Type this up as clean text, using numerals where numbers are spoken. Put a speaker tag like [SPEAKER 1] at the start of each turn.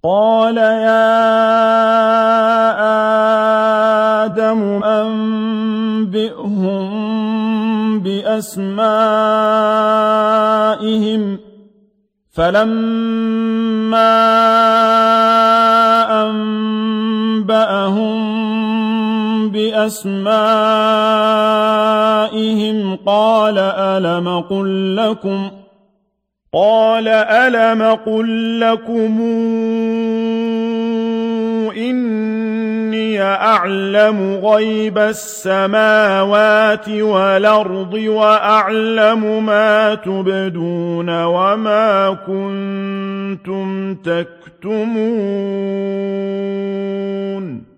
[SPEAKER 1] قال يا آدم أنبئهم بأسمائهم فلما أنبأهم بأسمائهم قال ألم قل لكم إني أعلم غيب السماوات والأرض وأعلم ما تبدون وما كنتم تكتمون